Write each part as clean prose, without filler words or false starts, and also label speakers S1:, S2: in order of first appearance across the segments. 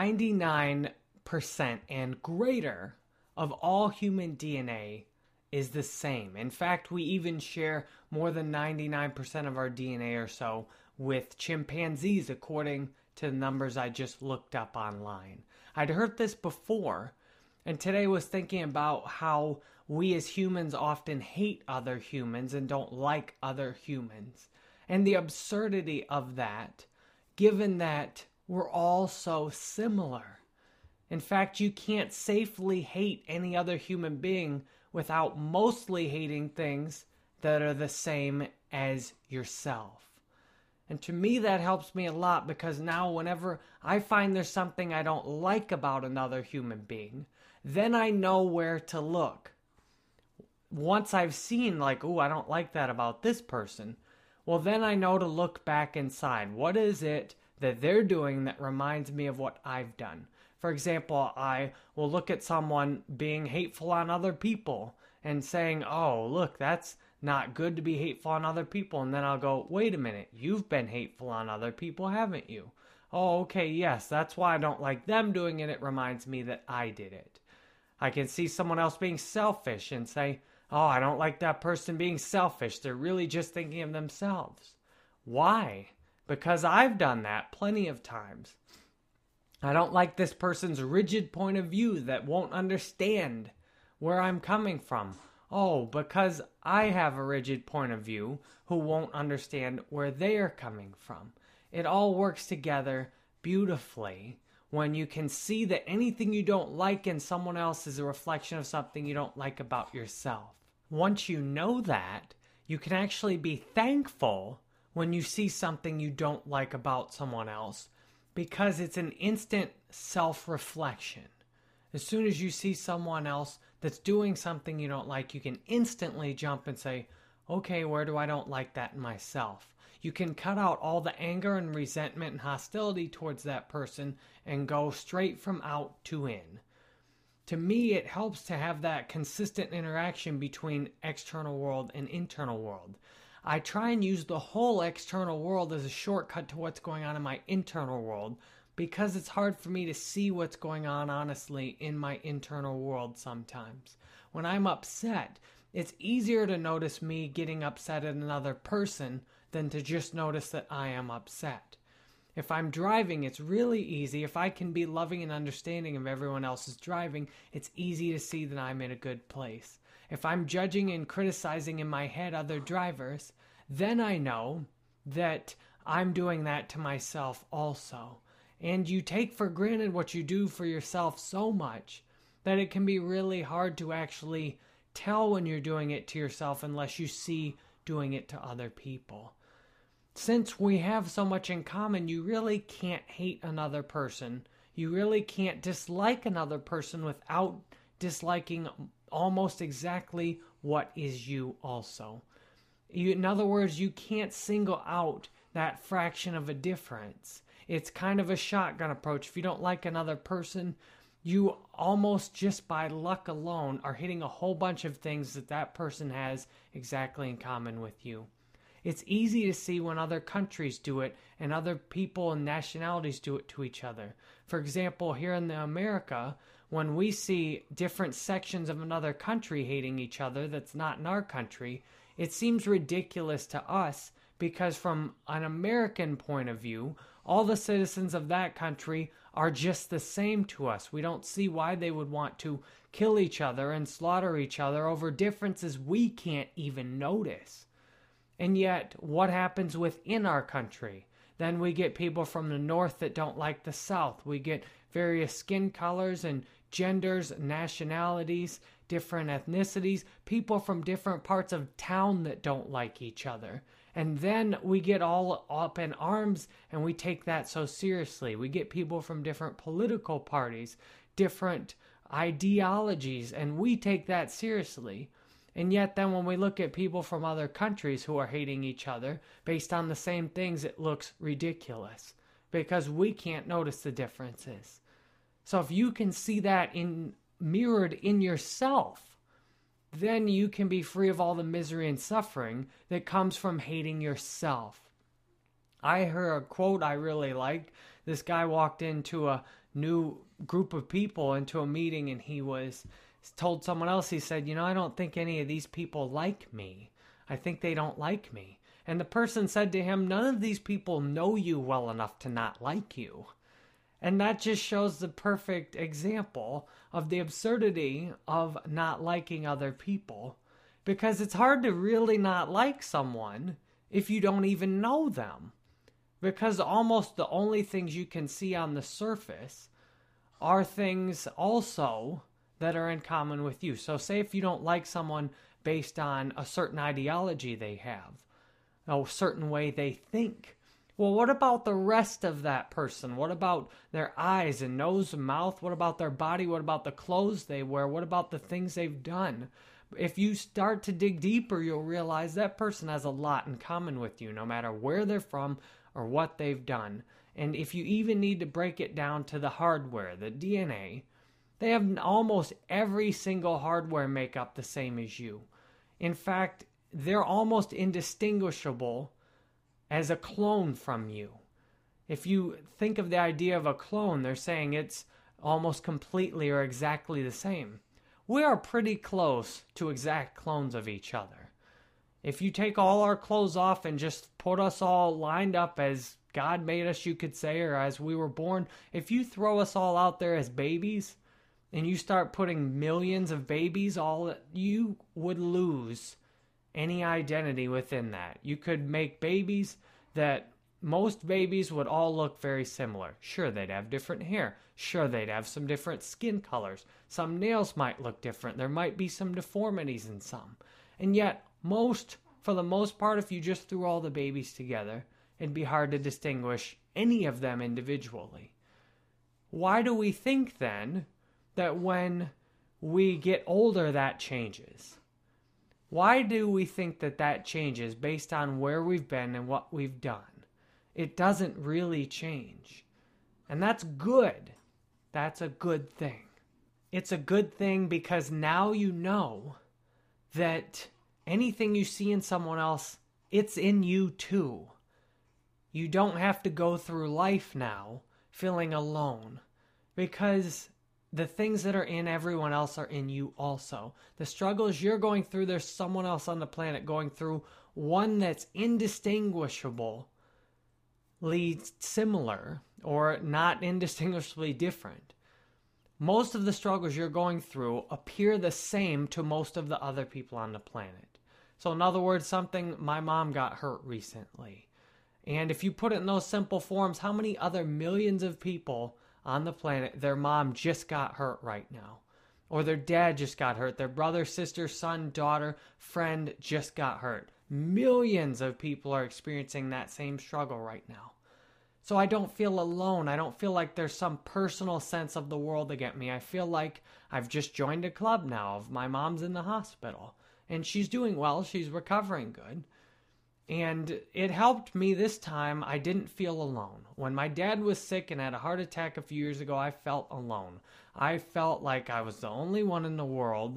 S1: 99% and greater of all human DNA is the same. In fact, we even share more than 99% of our DNA or so with chimpanzees, according to the numbers I just looked up online. I'd heard this before, and today was thinking about how we as humans often hate other humans and don't like other humans, and the absurdity of that, given that we're all so similar. In fact, you can't safely hate any other human being without mostly hating things that are the same as yourself. And to me, that helps me a lot, because now whenever I find there's something I don't like about another human being, then I know where to look. Once I've seen, like, I don't like that about this person, well, then I know to look back inside. What is it that they're doing that reminds me of what I've done? For example, I will look at someone being hateful on other people and saying, oh, look, that's not good to be hateful on other people. And then I'll go, wait a minute, you've been hateful on other people, haven't you? Oh, okay, yes, that's why I don't like them doing it. It reminds me that I did it. I can see someone else being selfish and say, oh, I don't like that person being selfish. They're really just thinking of themselves. Why? Because I've done that plenty of times. I don't like this person's rigid point of view that won't understand where I'm coming from. Oh, because I have a rigid point of view who won't understand where they are coming from. It all works together beautifully when you can see that anything you don't like in someone else is a reflection of something you don't like about yourself. Once you know that, you can actually be thankful when you see something you don't like about someone else, because it's an instant self-reflection. As soon as you see someone else that's doing something you don't like, you can instantly jump and say, okay, where do I don't like that in myself? You can cut out all the anger and resentment and hostility towards that person and go straight from out to in. To me, it helps to have that consistent interaction between external world and internal world. I try and use the whole external world as a shortcut to what's going on in my internal world, because it's hard for me to see what's going on honestly in my internal world sometimes. When I'm upset, it's easier to notice me getting upset at another person than to just notice that I am upset. If I'm driving, it's really easy. If I can be loving and understanding of everyone else's driving, it's easy to see that I'm in a good place. If I'm judging and criticizing in my head other drivers, then I know that I'm doing that to myself also. And you take for granted what you do for yourself so much that it can be really hard to actually tell when you're doing it to yourself unless you see doing it to other people. Since we have so much in common, you really can't hate another person. You really can't dislike another person without disliking almost exactly what is you also. In other words, you can't single out that fraction of a difference. It's kind of a shotgun approach. If you don't like another person, you almost just by luck alone are hitting a whole bunch of things that that person has exactly in common with you. It's easy to see when other countries do it and other people and nationalities do it to each other. For example, here in America, when we see different sections of another country hating each other that's not in our country, it seems ridiculous to us because from an American point of view, all the citizens of that country are just the same to us. We don't see why they would want to kill each other and slaughter each other over differences we can't even notice. And yet, what happens within our country? Then we get people from the north that don't like the south. We get various skin colors and genders, nationalities, different ethnicities, people from different parts of town that don't like each other. And then we get all up in arms and we take that so seriously. We get people from different political parties, different ideologies, and we take that seriously. And yet then when we look at people from other countries who are hating each other based on the same things, it looks ridiculous because we can't notice the differences. So if you can see that mirrored in yourself, then you can be free of all the misery and suffering that comes from hating yourself. I heard a quote I really liked. This guy walked into a new group of people into a meeting, and he told someone else, he said, I don't think any of these people like me. I think they don't like me. And the person said to him, none of these people know you well enough to not like you. And that just shows the perfect example of the absurdity of not liking other people. Because it's hard to really not like someone if you don't even know them. Because almost the only things you can see on the surface are things also that are in common with you. So say if you don't like someone based on a certain ideology they have, a certain way they think. Well, what about the rest of that person? What about their eyes and nose and mouth? What about their body? What about the clothes they wear? What about the things they've done? If you start to dig deeper, you'll realize that person has a lot in common with you, no matter where they're from or what they've done. And if you even need to break it down to the hardware, the DNA, they have almost every single hardware makeup the same as you. In fact, they're almost indistinguishable as a clone from you. If you think of the idea of a clone, they're saying it's almost completely or exactly the same. We are pretty close to exact clones of each other. If you take all our clothes off and just put us all lined up as God made us, you could say, or as we were born, if you throw us all out there as babies and you start putting millions of babies, you would lose any identity within that. You could make babies that most babies would all look very similar. Sure, they'd have different hair. Sure, they'd have some different skin colors. Some nails might look different. There might be some deformities in some. And yet, for the most part, if you just threw all the babies together, it'd be hard to distinguish any of them individually. Why do we think then that when we get older that changes? Why do we think that changes based on where we've been and what we've done? It doesn't really change. And that's good. That's a good thing. It's a good thing because now you know that anything you see in someone else, it's in you too. You don't have to go through life now feeling alone, because the things that are in everyone else are in you also. The struggles you're going through, there's someone else on the planet going through one that's indistinguishably similar or not indistinguishably different. Most of the struggles you're going through appear the same to most of the other people on the planet. So in other words, my mom got hurt recently. And if you put it in those simple forms, how many other millions of people on the planet, their mom just got hurt right now? Or their dad just got hurt. Their brother, sister, son, daughter, friend just got hurt. Millions of people are experiencing that same struggle right now. So I don't feel alone. I don't feel like there's some personal sense of the world against me. I feel like I've just joined a club now of my mom's in the hospital. And she's doing well. She's recovering good. And it helped me this time. I didn't feel alone. When my dad was sick and had a heart attack a few years ago, I felt alone. I felt like I was the only one in the world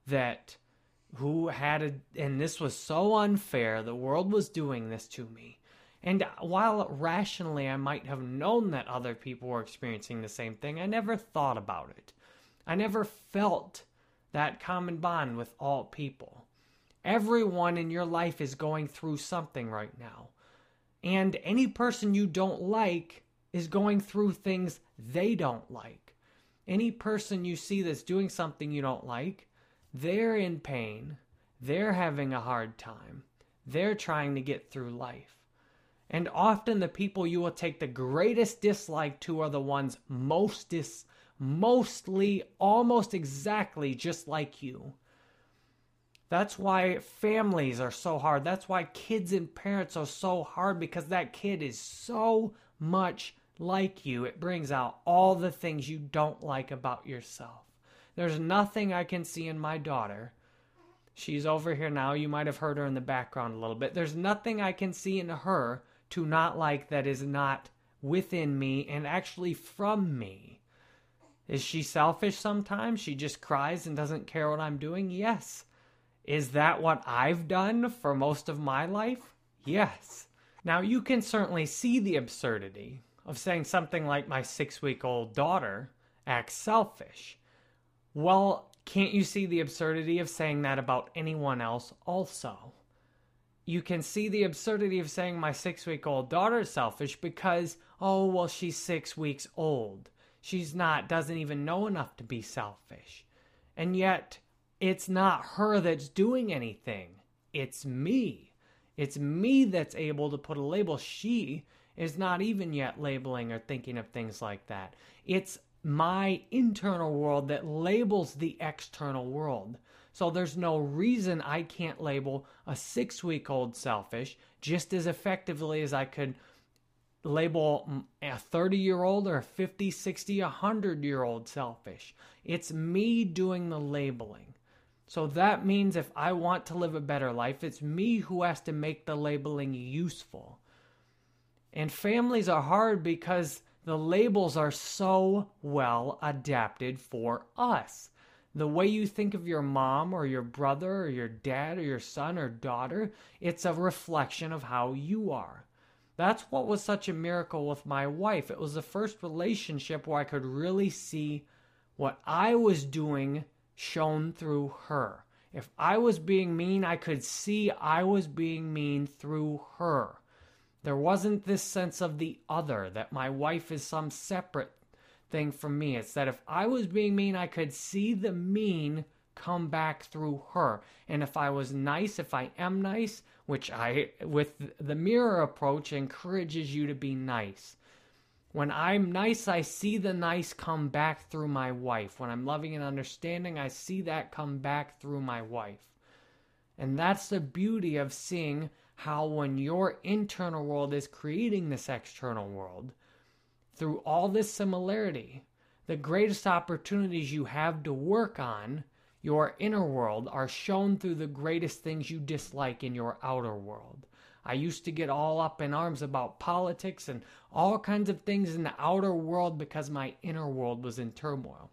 S1: and this was so unfair. The world was doing this to me. And while rationally I might have known that other people were experiencing the same thing, I never thought about it. I never felt that common bond with all people. Everyone in your life is going through something right now. And any person you don't like is going through things they don't like. Any person you see that's doing something you don't like, they're in pain. They're having a hard time. They're trying to get through life. And often the people you will take the greatest dislike to are the ones mostly, almost exactly just like you. That's why families are so hard. That's why kids and parents are so hard, because that kid is so much like you. It brings out all the things you don't like about yourself. There's nothing I can see in my daughter. She's over here now. You might have heard her in the background a little bit. There's nothing I can see in her to not like that is not within me and actually from me. Is she selfish sometimes? She just cries and doesn't care what I'm doing? Yes. Is that what I've done for most of my life? Yes. Now, you can certainly see the absurdity of saying something like my 6-week-old daughter acts selfish. Well, can't you see the absurdity of saying that about anyone else also? You can see the absurdity of saying my 6-week-old daughter is selfish because, oh, well, she's 6 weeks old. Doesn't even know enough to be selfish. And yet, it's not her that's doing anything. It's me. It's me that's able to put a label. She is not even yet labeling or thinking of things like that. It's my internal world that labels the external world. So there's no reason I can't label a 6-week-old selfish just as effectively as I could label a 30-year-old or a 50, 60, 100-year-old selfish. It's me doing the labeling. So that means if I want to live a better life, it's me who has to make the labeling useful. And families are hard because the labels are so well adapted for us. The way you think of your mom or your brother or your dad or your son or daughter, it's a reflection of how you are. That's what was such a miracle with my wife. It was the first relationship where I could really see what I was doing shown through her. If I was being mean, I could see I was being mean through her. There wasn't this sense of the other, that my wife is some separate thing from me. It's that if I was being mean, I could see the mean come back through her. And if I was nice, if I am nice, which with the mirror approach, encourages you to be nice. When I'm nice, I see the nice come back through my wife. When I'm loving and understanding, I see that come back through my wife. And that's the beauty of seeing how when your internal world is creating this external world, through all this similarity, the greatest opportunities you have to work on your inner world are shown through the greatest things you dislike in your outer world. I used to get all up in arms about politics and all kinds of things in the outer world because my inner world was in turmoil.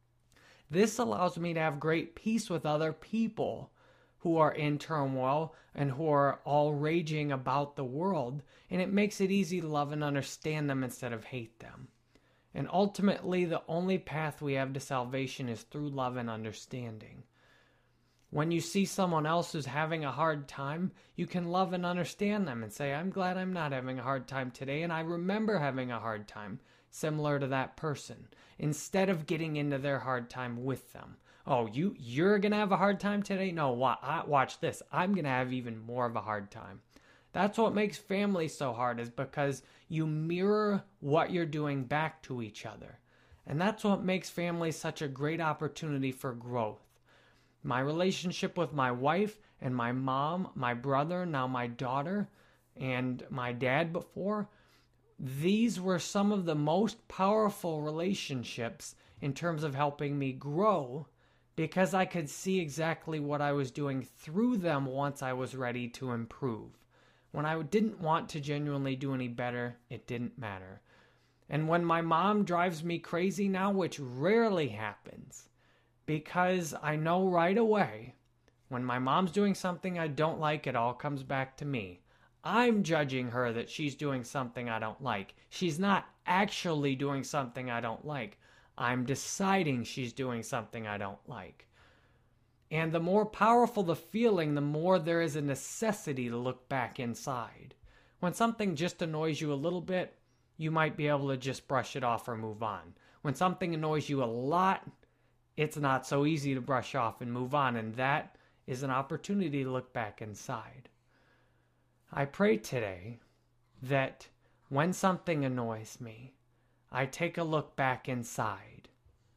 S1: This allows me to have great peace with other people who are in turmoil and who are all raging about the world, and it makes it easy to love and understand them instead of hate them. And ultimately, the only path we have to salvation is through love and understanding. When you see someone else who's having a hard time, you can love and understand them and say, I'm glad I'm not having a hard time today, and I remember having a hard time similar to that person, instead of getting into their hard time with them. Oh, you're going to have a hard time today? No, watch this. I'm going to have even more of a hard time. That's what makes family so hard, is because you mirror what you're doing back to each other. And that's what makes family such a great opportunity for growth. My relationship with my wife and my mom, my brother, now my daughter, and my dad before, these were some of the most powerful relationships in terms of helping me grow, because I could see exactly what I was doing through them once I was ready to improve. When I didn't want to genuinely do any better, it didn't matter. And when my mom drives me crazy now, which rarely happens, because I know right away, when my mom's doing something I don't like, it all comes back to me. I'm judging her that she's doing something I don't like. She's not actually doing something I don't like. I'm deciding she's doing something I don't like. And the more powerful the feeling, the more there is a necessity to look back inside. When something just annoys you a little bit, you might be able to just brush it off or move on. When something annoys you a lot, it's not so easy to brush off and move on, and that is an opportunity to look back inside. I pray today that when something annoys me, I take a look back inside,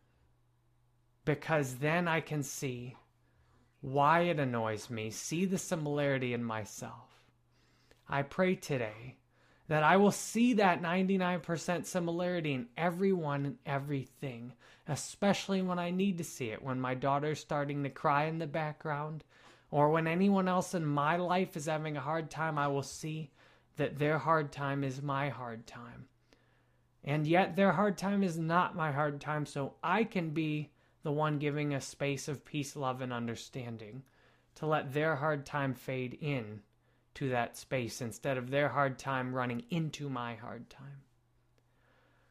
S1: because then I can see why it annoys me, see the similarity in myself. I pray today that I will see that 99% similarity in everyone and everything, especially when I need to see it, when my daughter's starting to cry in the background, or when anyone else in my life is having a hard time. I will see that their hard time is my hard time. And yet their hard time is not my hard time, so I can be the one giving a space of peace, love, and understanding to let their hard time fade in to that space instead of their hard time running into my hard time.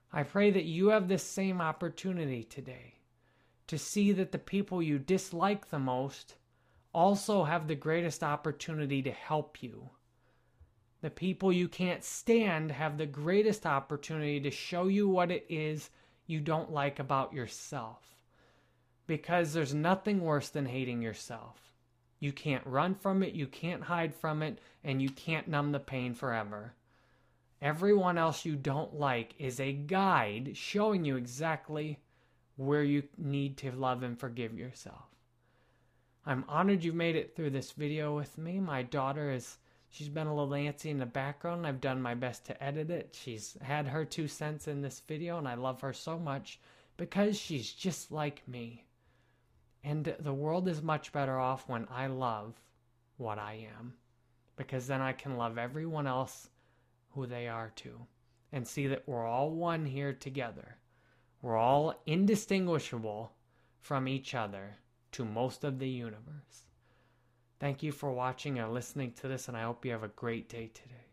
S1: I pray that you have this same opportunity today to see that the people you dislike the most also have the greatest opportunity to help you. The people you can't stand have the greatest opportunity to show you what it is you don't like about yourself. Because there's nothing worse than hating yourself. You can't run from it, you can't hide from it, and you can't numb the pain forever. Everyone else you don't like is a guide showing you exactly where you need to love and forgive yourself. I'm honored you've made it through this video with me. My daughter she's been a little antsy in the background. I've done my best to edit it. She's had her 2 cents in this video, and I love her so much because she's just like me. And the world is much better off when I love what I am, because then I can love everyone else who they are too, and see that we're all one here together. We're all indistinguishable from each other to most of the universe. Thank you for watching or listening to this, and I hope you have a great day today.